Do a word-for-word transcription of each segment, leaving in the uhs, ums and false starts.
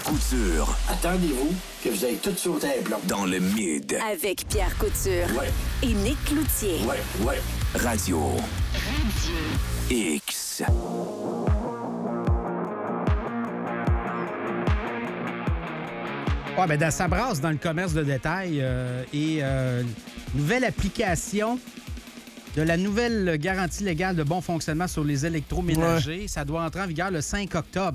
Couture. Attendez-vous que vous ayez tout sauté un plomb. Dans le mid. Avec Pierre Couture. Ouais. Et Nick Cloutier. Ouais, ouais. Radio. Radio. X. Ouais, ben dans, ça brasse dans le commerce de détail euh, et euh, nouvelle application de la nouvelle garantie légale de bon fonctionnement sur les électroménagers. Ouais. Ça doit entrer en vigueur le cinq octobre.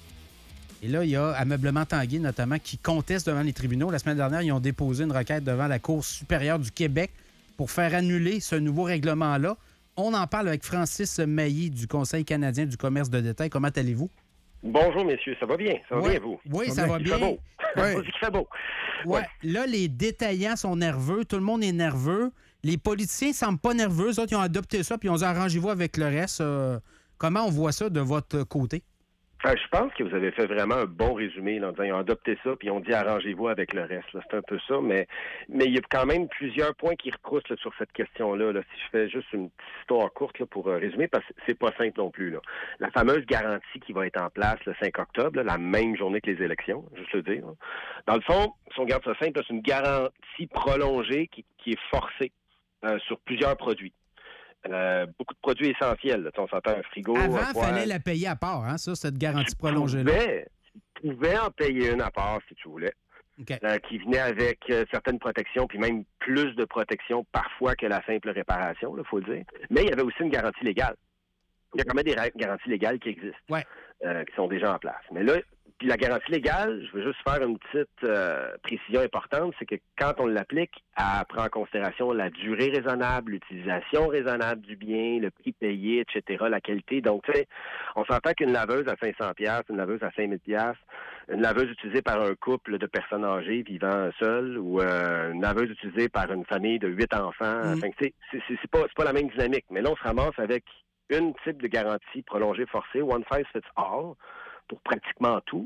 Et là, il y a Ameublement Tanguay, notamment, qui conteste devant les tribunaux. La semaine dernière, ils ont déposé une requête devant la Cour supérieure du Québec pour faire annuler ce nouveau règlement-là. On en parle avec Francis Mailly du Conseil canadien du commerce de détail. Comment allez-vous? Bonjour, messieurs. Ça va bien? Ça va ouais. bien, vous? Oui, ça, ça va bien. Il fait beau. Ouais. Il fait beau. Ouais. Ouais. Là, les détaillants sont nerveux. Tout le monde est nerveux. Les politiciens ne semblent pas nerveux. Eux autres, ils ont adopté ça puis ils ont dit arrangez-vous avec le reste. Euh, comment on voit ça de votre côté? Enfin, je pense que vous avez fait vraiment un bon résumé là, en disant ils ont adopté ça puis ils ont dit arrangez-vous avec le reste. Là. C'est un peu ça, mais mais il y a quand même plusieurs points qui recroussent là, sur cette question-là. Là. Si je fais juste une petite histoire courte là, pour euh, résumer, parce que c'est pas simple non plus. Là. La fameuse garantie qui va être en place le cinq octobre, là, la même journée que les élections, juste le dire. Là. Dans le fond, si on garde ça simple, là, c'est une garantie prolongée qui, qui est forcée euh, sur plusieurs produits. Euh, beaucoup de produits essentiels. Là. On s'entend un frigo. Avant, il fallait la payer à part, hein, ça, cette garantie prolongée-là. Tu pouvais en payer une à part si tu voulais. Okay. Euh, qui venait avec euh, certaines protections, puis même plus de protection parfois que la simple réparation, il faut le dire. Mais il y avait aussi une garantie légale. Il y a quand même des ra- garanties légales qui existent, ouais. euh, qui sont déjà en place. Mais là, puis la garantie légale, je veux juste faire une petite euh, précision importante, c'est que quand on l'applique, elle prend en considération la durée raisonnable, l'utilisation raisonnable du bien, le prix payé, et cetera, la qualité. Donc, tu sais, on s'entend qu'une laveuse à cinq cents dollars, une laveuse à cinq mille dollars, une laveuse utilisée par un couple de personnes âgées vivant seules ou euh, une laveuse utilisée par une famille de huit enfants, mmh. enfin, c'est, c'est, c'est, pas, c'est pas la même dynamique. Mais là, on se ramasse avec une type de garantie prolongée forcée, one size fits all, pour pratiquement tout.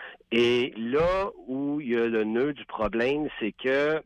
Et là où il y a le nœud du problème, c'est que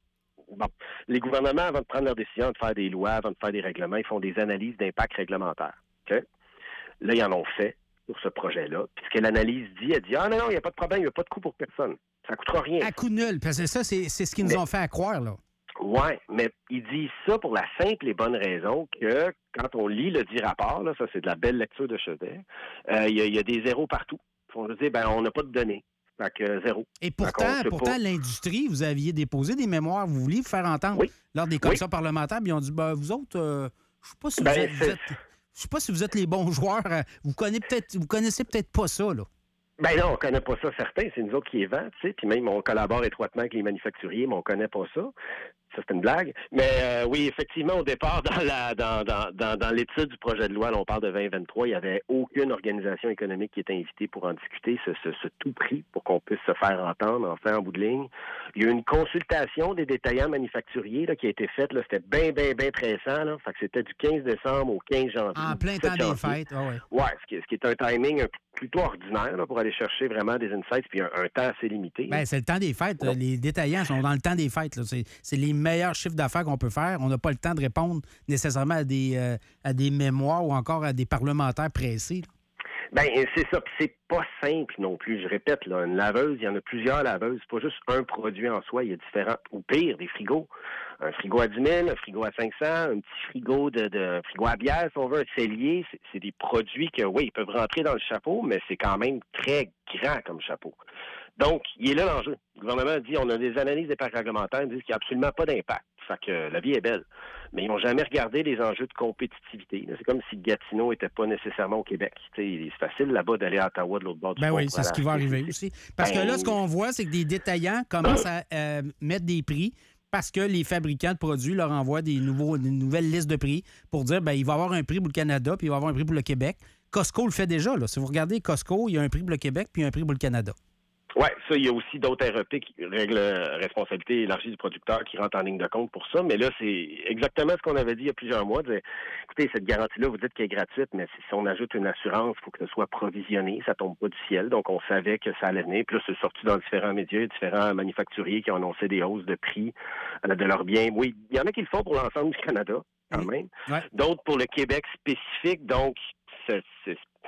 bon, les gouvernements, avant de prendre leur décision de faire des lois, avant de faire des règlements, ils font des analyses d'impact réglementaire. Okay? Là, ils en ont fait pour ce projet-là. Puis ce que l'analyse dit, elle dit « Ah non, non, il n'y a pas de problème, il n'y a pas de coût pour personne. Ça ne coûtera rien. » À coût nul, parce que ça, c'est, c'est ce qu'ils nous mais, ont fait à croire, là. Oui, mais ils disent ça pour la simple et bonne raison que quand on lit le dit rapport, là, ça c'est de la belle lecture de chevet, euh, il y, y a des zéros partout. On dit, ben on n'a pas de données. Fait que zéro. Et pourtant, pourtant pas... l'industrie, vous aviez déposé des mémoires, vous vouliez vous faire entendre oui. lors des commissions oui. parlementaires, puis ils ont dit, ben vous autres, euh, je ne sais pas si ben, vous êtes... Vous êtes je sais pas si vous êtes les bons joueurs. Vous connaissez peut-être, vous connaissez peut-être pas ça, là. Ben non, on connaît pas ça, certain. C'est nous autres qui les vend, tu sais. Puis même, on collabore étroitement avec les manufacturiers, mais on connaît pas ça. Ça, c'est une blague. Mais euh, oui, effectivement, au départ, dans la dans, dans, dans, dans l'étude du projet de loi, là, on parle de vingt vingt-trois, il n'y avait aucune organisation économique qui était invitée pour en discuter, ce, ce, ce tout prix pour qu'on puisse se faire entendre, enfin, en bout de ligne. Il y a eu une consultation des détaillants manufacturiers là, qui a été faite. Là, c'était bien, bien, bien pressant. Là. Fait que c'était du quinze décembre au quinze janvier. En plein temps des fêtes, ah ouais. Ouais, ce qui, ce qui est un timing un plutôt ordinaire là, pour aller chercher vraiment des insights puis un, un temps assez limité. Bien, c'est le temps des fêtes. Donc, les détaillants sont dans le temps des fêtes. Là. C'est, c'est les meilleurs chiffres d'affaires qu'on peut faire. On n'a pas le temps de répondre nécessairement à des, euh, à des mémoires ou encore à des parlementaires pressés. Là. Ben c'est ça. Puis c'est pas simple non plus. Je répète, là, une laveuse, il y en a plusieurs laveuses. C'est pas juste un produit en soi. Il y a différents, ou pire, des frigos. Un frigo à dix mille, un frigo à cinq cents, un petit frigo de, de un frigo à bière, si on veut, un cellier. C'est, c'est des produits que, oui, ils peuvent rentrer dans le chapeau, mais c'est quand même très grand comme chapeau. Donc, il est là l'enjeu. Le gouvernement dit, on a des analyses d'impact réglementaire, ils disent qu'il n'y a absolument pas d'impact. Fait que la vie est belle. Mais ils n'ont jamais regardé les enjeux de compétitivité. C'est comme si Gatineau n'était pas nécessairement au Québec. T'sais, c'est facile là-bas d'aller à Ottawa de l'autre bord du ben pont. Oui, c'est ce qui va arriver aussi. Parce ben... que là, ce qu'on voit, c'est que des détaillants commencent à euh, mettre des prix parce que les fabricants de produits leur envoient des, nouveaux, des nouvelles listes de prix pour dire ben il va y avoir un prix pour le Canada puis il va y avoir un prix pour le Québec. Costco le fait déjà. Là. Si vous regardez Costco, il y a un prix pour le Québec puis un prix pour le Canada. Oui, ça, il y a aussi d'autres R E P qui règlent responsabilité élargie du producteur qui rentrent en ligne de compte pour ça. Mais là, c'est exactement ce qu'on avait dit il y a plusieurs mois. De, écoutez, cette garantie-là, vous dites qu'elle est gratuite, mais si on ajoute une assurance, il faut que ce soit provisionné. Ça tombe pas du ciel. Donc, on savait que ça allait venir. Puis là, c'est sorti dans différents médias, différents manufacturiers qui ont annoncé des hausses de prix euh, de leurs biens. Oui, il y en a qui le font pour l'ensemble du Canada, quand mmh. même. Ouais. D'autres pour le Québec spécifique. Donc, c'est... c'est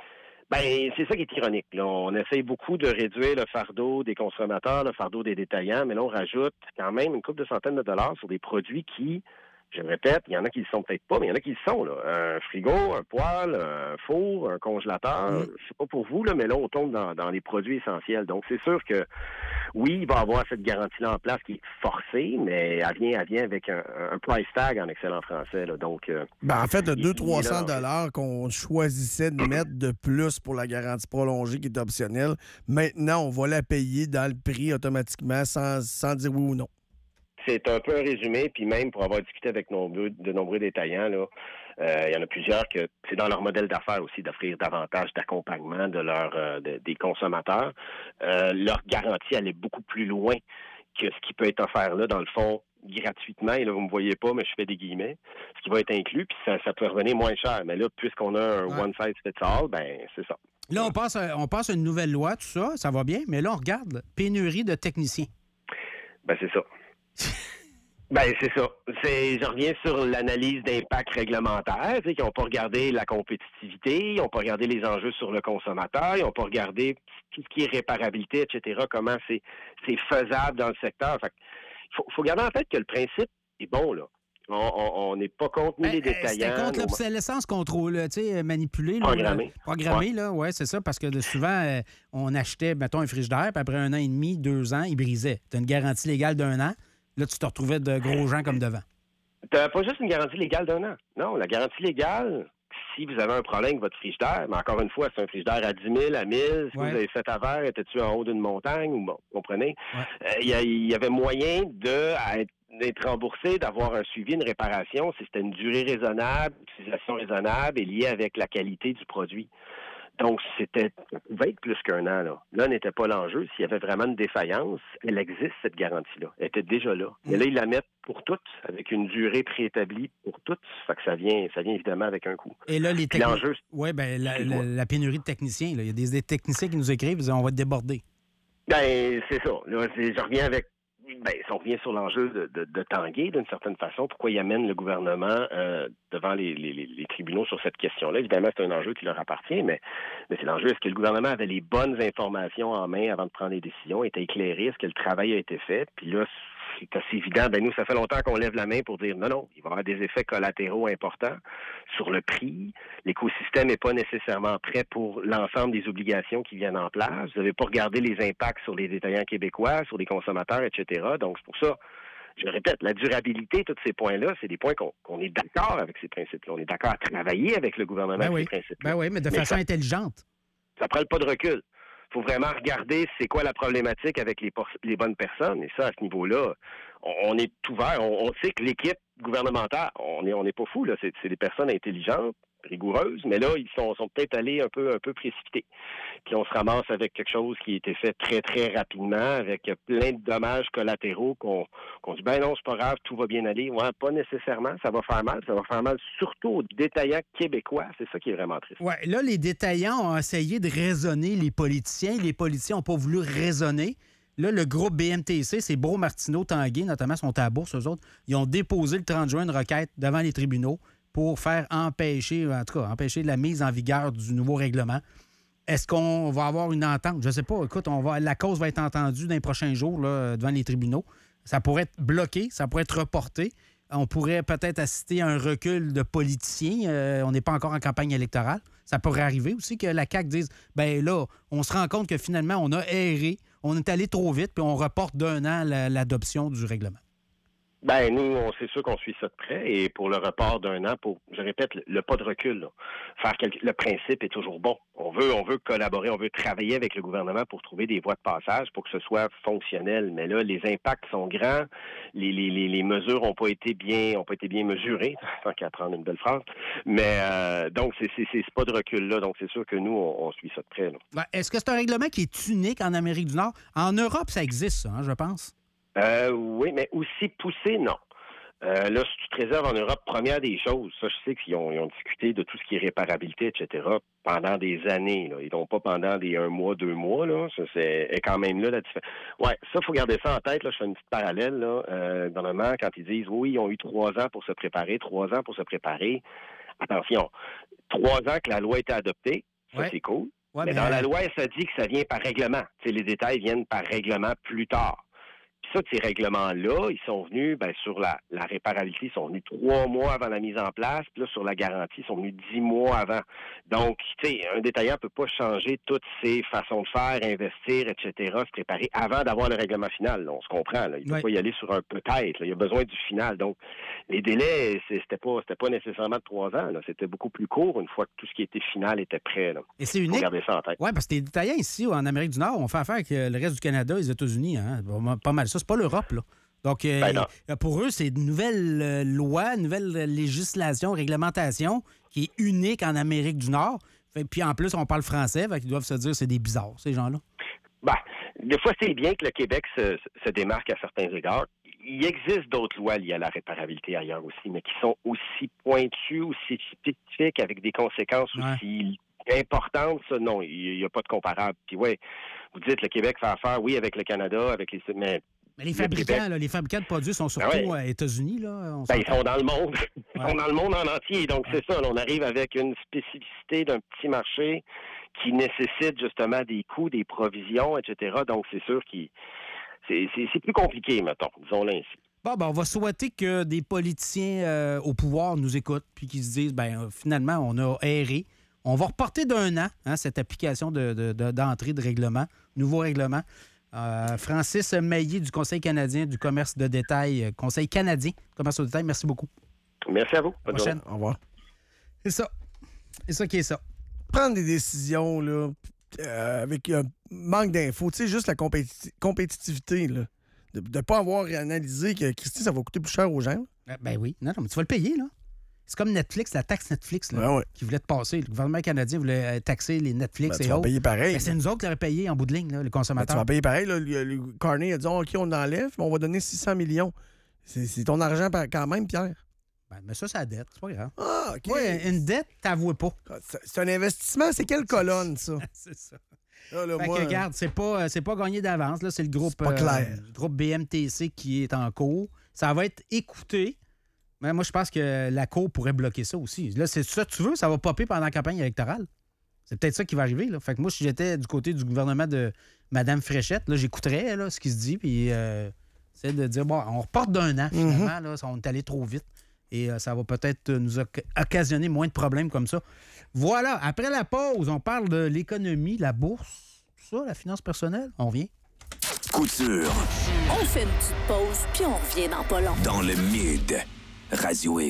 Ben, c'est ça qui est ironique. Là. On essaye beaucoup de réduire le fardeau des consommateurs, le fardeau des détaillants, mais là, on rajoute quand même une couple de centaines de dollars sur des produits qui, je le répète, il y en a qui ne le sont peut-être pas, mais il y en a qui le sont. Là. Un frigo, un poêle, un four, un congélateur, Mm. c'est pas pour vous, là, mais là, on tombe dans, dans les produits essentiels. Donc, c'est sûr que, oui, il va y avoir cette garantie-là en place qui est forcée, mais elle vient, elle vient avec un, un price tag en excellent français. Là. Donc, euh, Ben, en fait, le il- deux il est trois cents là, dollars qu'on choisissait de mettre de plus pour la garantie prolongée qui est optionnelle, maintenant, on va la payer dans le prix automatiquement sans, sans dire oui ou non. C'est un peu un résumé, puis même pour avoir discuté avec nombreux, de nombreux détaillants, là, euh, il y en a plusieurs que c'est dans leur modèle d'affaires aussi d'offrir davantage d'accompagnement de leur, euh, de- des consommateurs. Euh, leur garantie allait beaucoup plus loin que ce qui peut être offert là, dans le fond, gratuitement. Et là, vous ne me voyez pas, mais je fais des guillemets. Ce qui va être inclus, puis ça, ça peut revenir moins cher. Mais là, puisqu'on a un Ouais. one size fits all, ben c'est ça. Là, on passe, à- on passe à une nouvelle loi, tout ça, ça va bien, mais là, on regarde, pénurie de techniciens. Ben c'est ça. Ben c'est ça. C'est, je reviens sur l'analyse d'impact réglementaire, tu sais, qui n'ont pas regardé la compétitivité, ils n'ont pas regardé les enjeux sur le consommateur, ils n'ont pas regardé tout ce qui est réparabilité, et cetera, comment c'est, c'est faisable dans le secteur. Fait il faut, faut garder en tête que le principe est bon, là. On- On on n'est pas contre ni Ben, les euh, détaillants. C'était contre nos- l'obsolescence contrôle, tu sais, manipulé. là, Programmé. là, Programmé, là, ouais, c'est ça, parce que de- souvent, euh, on achetait, mettons, un frigidaire, puis après un an et demi, deux ans, il brisait. Tu as une garantie légale d'un an. Là, tu te retrouvais de gros gens comme devant. T'as pas juste une garantie légale d'un an. Non, la garantie légale, si vous avez un problème avec votre frigidaire, mais encore une fois, c'est un frigidaire à dix mille, à mille, si Ouais. vous avez fait à verre, étais-tu en haut d'une montagne, ou bon, vous comprenez? Ouais. Euh, Il y, a- il y avait moyen de à être- d'être remboursé, d'avoir un suivi, une réparation, si c'était une durée raisonnable, utilisation raisonnable et liée avec la qualité du produit. Donc, c'était, ça pouvait être plus qu'un an, là. Là, n'était pas l'enjeu. S'il y avait vraiment une défaillance, elle existe, cette garantie-là. Elle était déjà là. Mais là, ils la mettent pour toutes, avec une durée préétablie pour toutes. Fait que ça vient, ça vient évidemment avec un coût. Et là, les Puis techniciens. l'enjeu, Oui, ben, la, Excuse-moi. la- la pénurie de techniciens. là. Il y a des, des techniciens qui nous écrivent, ils disent on va être débordés. ben, c'est ça. Là, c'est- je reviens avec, ben, si on revient sur l'enjeu de, de, de Tanguay, d'une certaine façon, pourquoi il amène le gouvernement euh, devant les, les, les- les tribunaux sur cette question-là. Évidemment, c'est un enjeu qui leur appartient, mais, mais c'est l'enjeu, est-ce que le gouvernement avait les bonnes informations en main avant de prendre les décisions, était éclairé, est-ce que le travail a été fait? Puis là, c'est assez évident. Ben, nous, ça fait longtemps qu'on lève la main pour dire non, non, il va y avoir des effets collatéraux importants sur le prix. L'écosystème n'est pas nécessairement prêt pour l'ensemble des obligations qui viennent en place. Vous n'avez pas regardé les impacts sur les détaillants québécois, sur les consommateurs, et cetera. Donc, c'est pour ça, je le répète, la durabilité, tous ces points-là, c'est des points qu'on, qu'on est d'accord avec ces principes-là. On est d'accord à travailler avec le gouvernement Ben avec oui. ces principes-là. Ben oui, mais de Mais façon ça- intelligente. Ça prend le pas de recul. Il faut vraiment regarder c'est quoi la problématique avec les, por- les bonnes personnes. Et ça, à ce niveau-là, on, on est ouvert. On, on sait que l'équipe gouvernementale, on n'est on est pas fou, là. C'est, c'est des personnes intelligentes, rigoureuses, mais là, ils sont, sont peut-être allés un peu, un peu précipités. Puis on se ramasse avec quelque chose qui a été fait très, très rapidement, avec plein de dommages collatéraux qu'on, qu'on dit, ben non, c'est pas grave, tout va bien aller. Ouais, pas nécessairement, ça va faire mal. Ça va faire mal surtout aux détaillants québécois. C'est ça qui est vraiment triste. Ouais, là, les détaillants ont essayé de raisonner les politiciens. Les politiciens n'ont pas voulu raisonner. Là, le groupe B M T C, c'est Bro, Martineau, Tanguay, notamment, sont à la bourse, eux autres. Ils ont déposé le trente juin une requête devant les tribunaux pour faire empêcher, en tout cas, empêcher la mise en vigueur du nouveau règlement. Est-ce qu'on va avoir une entente? Je ne sais pas. Écoute, on va, la cause va être entendue dans les prochains jours là, devant les tribunaux. Ça pourrait être bloqué, ça pourrait être reporté. On pourrait peut-être assister à un recul de politiciens. Euh, on n'est pas encore en campagne électorale. Ça pourrait arriver aussi que la C A Q dise, ben là, on se rend compte que finalement, on a erré, on est allé trop vite, puis on reporte d'un an la- l'adoption du règlement. Ben, nous, on c'est sûr qu'on suit ça de près. Et pour le report d'un an, pour, je répète, le, le pas de recul, là. Faire quelque, le principe est toujours bon. On veut, on veut collaborer, on veut travailler avec le gouvernement pour trouver des voies de passage pour que ce soit fonctionnel. Mais là, les impacts sont grands. Les, les, les, les mesures n'ont pas été bien, ont pas été bien mesurées, tant qu'à prendre une belle phrase. Mais euh, donc, c'est, c'est, c'est ce pas de recul-là. Donc, c'est sûr que nous, on, on suit ça de près, là. Ben, est-ce que c'est un règlement qui est unique en Amérique du Nord? En Europe, ça existe, ça, hein, je pense. Euh, oui, mais aussi poussé, non. Euh, là, si tu te réserves en Europe, première des choses, ça, je sais qu'ils ont, ils ont discuté de tout ce qui est réparabilité, et cetera, pendant des années, là. Ils n'ont pas pendant des un mois, deux mois, là. Ça, c'est est quand même là la différence. Ouais, ça, il faut garder ça en tête, là. Je fais une petite parallèle, là. Euh, le gouvernement, quand ils disent, oui, ils ont eu trois ans pour se préparer, trois ans pour se préparer. Attention, trois ans que la loi a été adoptée, ça, Ouais. c'est cool. Ouais, mais, mais dans euh, la loi, ça dit que ça vient par règlement. Tu sais, les détails viennent par règlement plus tard. Puis ça, ces règlements-là, ils sont venus ben, sur la, la réparabilité, ils sont venus trois mois avant la mise en place. Puis là, sur la garantie, ils sont venus dix mois avant. Donc, tu sais, un détaillant ne peut pas changer toutes ses façons de faire, investir, et cetera, se préparer avant d'avoir le règlement final. Là, on se comprend. Là. Il ne peut Ouais. pas y aller sur un peut-être. Là. Il a besoin du final. Donc, les délais, c'est- c'était pas, c'était pas nécessairement de trois ans. Là. C'était beaucoup plus court une fois que tout ce qui était final était prêt. Là. et c'est Faut unique. garder ça en tête. Oui, parce que les détaillants ici, en Amérique du Nord, on fait affaire avec euh, le reste du Canada et les États-Unis. Hein? Pas mal ça. C'est pas l'Europe, là. Donc, euh, Ben non. euh, pour eux, c'est une nouvelle euh, loi, une nouvelle euh, législation, réglementation qui est unique en Amérique du Nord. Fait- puis en plus, on parle français, fait qu'ils doivent se dire que c'est des bizarres, ces gens-là. Ben, des fois, c'est bien que le Québec se, se démarque à certains égards. Il existe d'autres lois liées à la réparabilité ailleurs aussi, mais qui sont aussi pointues, aussi spécifiques, avec des conséquences Ouais. aussi importantes. Ça, non, il n'y a pas de comparable. Puis ouais, vous dites le Québec fait affaire, oui, avec le Canada, avec les... Mais Mais les le fabricants, Québec- là, les fabricants de produits sont surtout Ben ouais. aux États-Unis. Là, on Ben, ils s'entend. sont dans le monde. Ils Ouais. sont dans le monde en entier. Donc, c'est ça. Là, on arrive avec une spécificité d'un petit marché qui nécessite justement des coûts, des provisions, et cetera. Donc, c'est sûr que c'est, c'est, c'est plus compliqué, mettons, disons-le ainsi. Bon, ben, on va souhaiter que des politiciens euh, au pouvoir nous écoutent puis qu'ils se disent, ben euh, finalement, on a erré. On va reporter d'un an hein, cette application de, de- de- d'entrée de règlement, nouveau règlement. Euh, Francis Maillet du Conseil canadien du commerce de détail, euh, Conseil canadien du commerce au détail, merci beaucoup. Merci à vous. Bonne Prochaine. journée. Au revoir. C'est ça. C'est ça qui est ça. Prendre des décisions là, euh, avec un manque d'infos, tu sais, juste la compéti- compétitivité, là. De ne pas avoir analysé que, Christy, ça va coûter plus cher aux gens. Euh, Ben oui. Non, non, mais tu vas le payer, là. C'est comme Netflix, la taxe Netflix, là, Ouais, ouais. qui voulait te passer. Le gouvernement canadien voulait euh, taxer les Netflix Ben, et tu vas autres. payer pareil. Ben, c'est nous autres qui l'aurions payé en bout de ligne, là, les Ben, tu consommateurs. vas payer pareil. Là. Le, le Carney a dit OK, on enlève, mais on va donner six cents millions. C'est, c'est ton argent par- quand même, Pierre. Ben, mais ça, c'est la dette. C'est pas grave. Ah, OK. Ouais, une dette, t'avoues pas. C'est, c'est un investissement. C'est quelle colonne, ça? C'est ça. Là, là, Fait moi, que, regarde, c'est pas, euh, c'est pas gagné d'avance. Là, c'est le groupe, C'est pas clair. euh, le groupe B M T C qui est en cours. Ça va être écouté. Mais moi, je pense que la Cour pourrait bloquer ça aussi. Là, c'est ça que tu veux? Ça va popper pendant la campagne électorale. C'est peut-être ça qui va arriver. Là. Fait que moi, si j'étais du côté du gouvernement de Mme Fréchette, là, j'écouterais là, ce qui se dit, puis euh, c'est de dire, bon, on reporte d'un an, finalement. Là, on est allé trop vite. Et euh, ça va peut-être nous oc- occasionner moins de problèmes comme ça. Voilà. Après la pause, on parle de l'économie, la bourse, tout ça, la finance personnelle. On revient. Couture On fait une petite pause, puis on revient dans pas long. dans le Mid. Radio